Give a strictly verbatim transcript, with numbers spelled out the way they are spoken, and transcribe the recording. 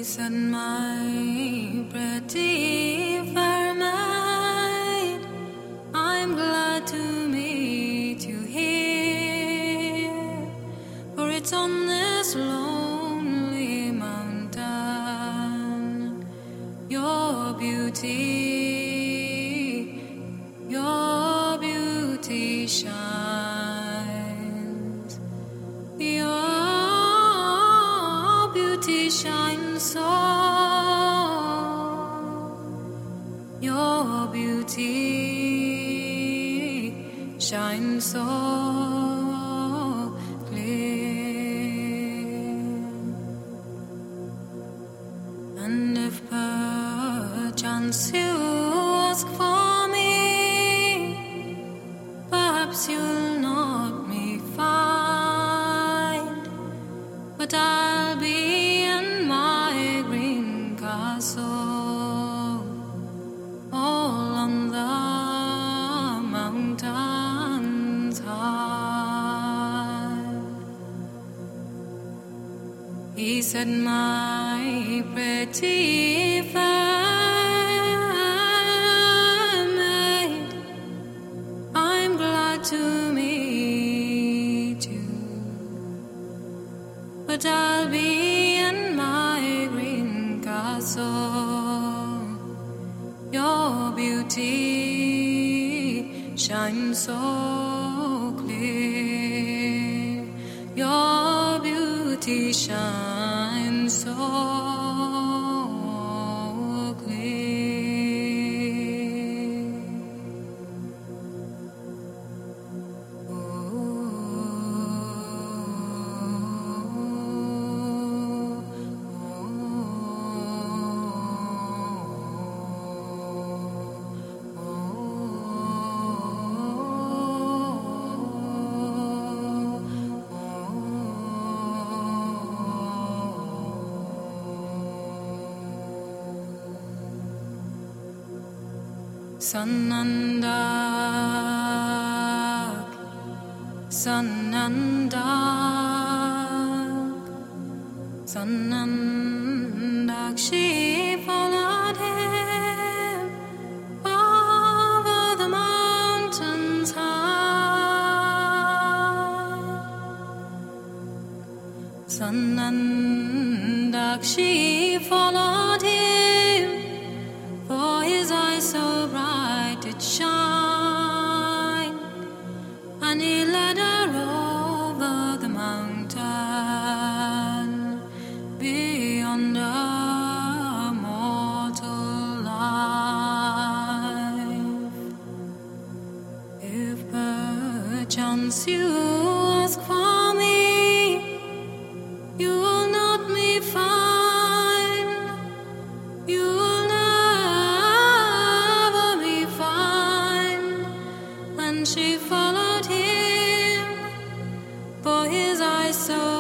said, my pretty fair maid, I'm glad to meet you here, for it's on this lonely mountain your beauty, your beauty shines. Your beauty shines so, your beauty shines so clear. And if perchance you ask for me, perhaps you'll not me find, but I'll be in my green castle, all on the mountains high. He said, my pretty fair maid, I'm glad to meet you, but I'll be in my green castle. Your beauty shines so clear. Your beauty shines so clear. Sun and dark, sun and dark, sun and dark, she followed him over the mountains high. Sun and dark, she followed him, for his eyes so bright did shine, and he led her over the mountain beyond a mortal life. If perchance you ask for me, you will not me find, you will never me find. And she followed him, for his eyes so